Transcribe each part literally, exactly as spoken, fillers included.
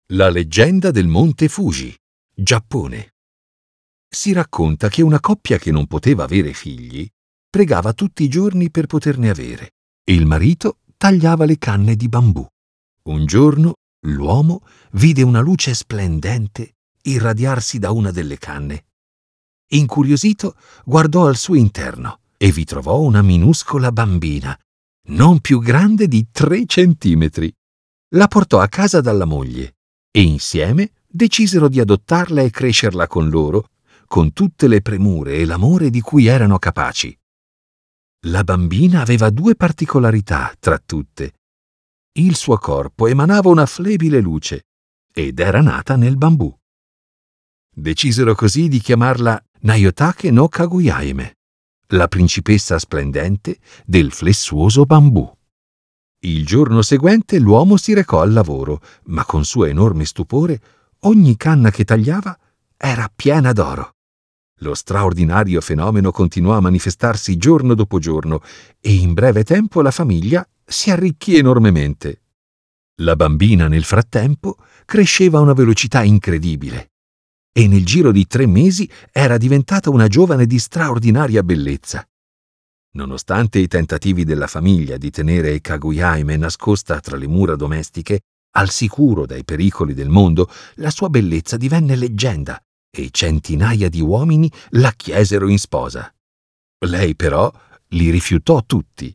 La leggenda del Monte Fuji, Giappone. Si racconta che una coppia che non poteva avere figli pregava tutti i giorni per poterne avere e il marito tagliava le canne di bambù. Un giorno l'uomo vide una luce splendente irradiarsi da una delle canne. Incuriosito guardò al suo interno e vi trovò una minuscola bambina, non più grande di tre centimetri. La portò a casa dalla moglie e insieme decisero di adottarla e crescerla con loro, con tutte le premure e l'amore di cui erano capaci. La bambina aveva due particolarità tra tutte. Il suo corpo emanava una flebile luce ed era nata nel bambù. Decisero così di chiamarla Nayotake no Kaguya-hime, la principessa splendente del flessuoso bambù. Il giorno seguente l'uomo si recò al lavoro, ma con suo enorme stupore ogni canna che tagliava era piena d'oro. Lo straordinario fenomeno continuò a manifestarsi giorno dopo giorno e in breve tempo la famiglia si arricchì enormemente. La bambina nel frattempo cresceva a una velocità incredibile e nel giro di tre mesi era diventata una giovane di straordinaria bellezza. Nonostante i tentativi della famiglia di tenere Kaguya-hime nascosta tra le mura domestiche, al sicuro dai pericoli del mondo, la sua bellezza divenne leggenda e centinaia di uomini la chiesero in sposa. Lei però li rifiutò tutti.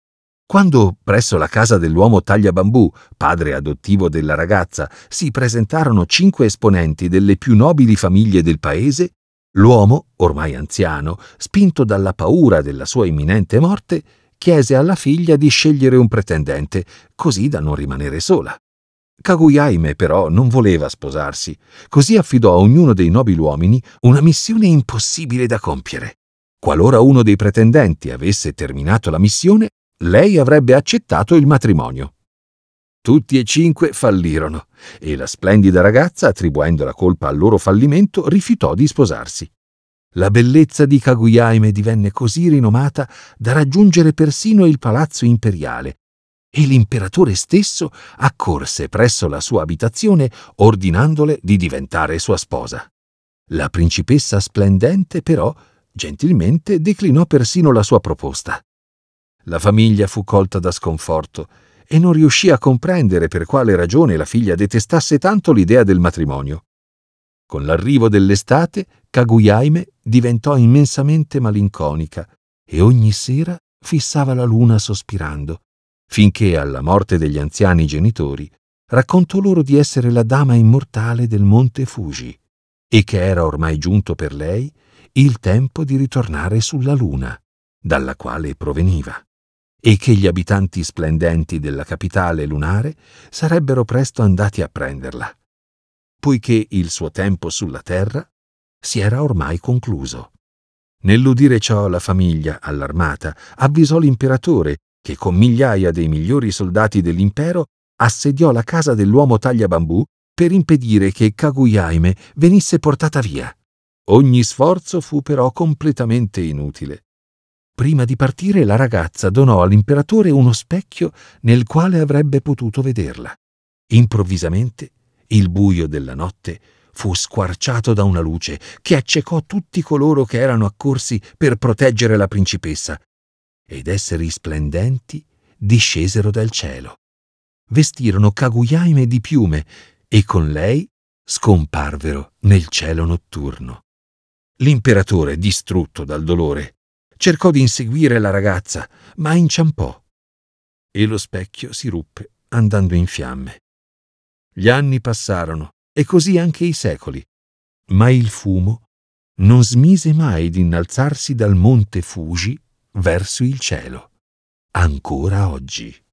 Quando presso la casa dell'uomo tagliabambù, padre adottivo della ragazza, si presentarono cinque esponenti delle più nobili famiglie del paese, l'uomo, ormai anziano, spinto dalla paura della sua imminente morte, chiese alla figlia di scegliere un pretendente, così da non rimanere sola. Kaguya-hime però non voleva sposarsi, così affidò a ognuno dei nobiluomini una missione impossibile da compiere. Qualora uno dei pretendenti avesse terminato la missione, lei avrebbe accettato il matrimonio. Tutti e cinque fallirono e la splendida ragazza, attribuendo la colpa al loro fallimento, rifiutò di sposarsi. La bellezza di Kaguya-hime divenne così rinomata da raggiungere persino il palazzo imperiale e l'imperatore stesso accorse presso la sua abitazione ordinandole di diventare sua sposa. La principessa splendente però gentilmente declinò persino la sua proposta. La famiglia fu colta da sconforto e non riuscì a comprendere per quale ragione la figlia detestasse tanto l'idea del matrimonio. Con l'arrivo dell'estate, Kaguya-hime diventò immensamente malinconica e ogni sera fissava la luna sospirando, finché alla morte degli anziani genitori raccontò loro di essere la dama immortale del Monte Fuji e che era ormai giunto per lei il tempo di ritornare sulla luna, dalla quale proveniva, e che gli abitanti splendenti della capitale lunare sarebbero presto andati a prenderla, poiché il suo tempo sulla terra si era ormai concluso. Nell'udire ciò la famiglia, allarmata, avvisò l'imperatore che con migliaia dei migliori soldati dell'impero assediò la casa dell'uomo tagliabambù per impedire che Kaguya-hime venisse portata via. Ogni sforzo fu però completamente inutile. Prima di partire la ragazza donò all'imperatore uno specchio nel quale avrebbe potuto vederla. Improvvisamente il buio della notte fu squarciato da una luce che accecò tutti coloro che erano accorsi per proteggere la principessa, ed esseri splendenti discesero dal cielo. Vestirono Kaguya-hime di piume e con lei scomparvero nel cielo notturno. L'imperatore, distrutto dal dolore, cercò di inseguire la ragazza, ma inciampò e lo specchio si ruppe andando in fiamme. Gli anni passarono e così anche i secoli, ma il fumo non smise mai di innalzarsi dal monte Fuji verso il cielo, ancora oggi.